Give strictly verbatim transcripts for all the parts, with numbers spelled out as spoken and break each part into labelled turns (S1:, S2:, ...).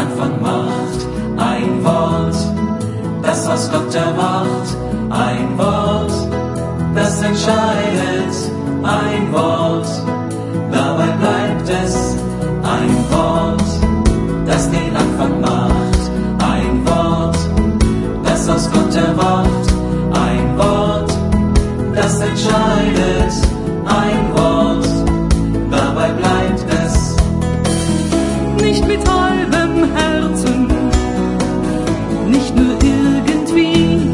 S1: Anfang macht. Ein Wort, das aus Gott erwacht. Ein Wort, das entscheidet. Ein Wort, dabei bleibt es. Ein Wort, das den Anfang macht. Ein Wort, das aus Gott erwacht. Ein Wort, das entscheidet. Ein Wort, dabei bleibt es.
S2: Nicht mit halbem Herzen, nicht nur irgendwie.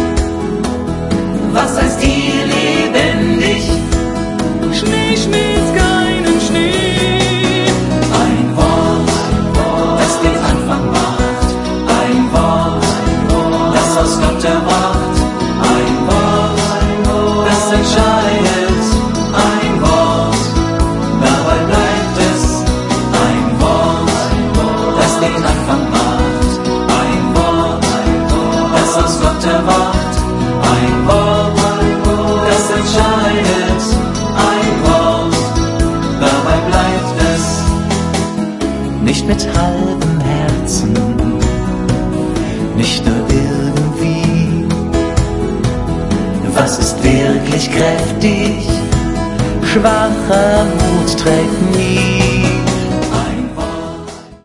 S1: Was heißt hier lebendig?
S2: Schnee schmilzt keinen Schnee.
S1: Ein Wort, das den Anfang macht. Ein Wort, das aus Gott erwacht. Ein Wort, das entscheidet. Ein Wort, dabei bleibt es. Ein Wort, das den Anfang macht. Ein Wort, das aus Gott erwacht. Ein Wort, das entscheidet. Ein Wort, dabei bleibt es. Nicht mit halbem Herzen, nicht nur irgendwie. Was ist wirklich kräftig? Schwacher Mut trägt nie.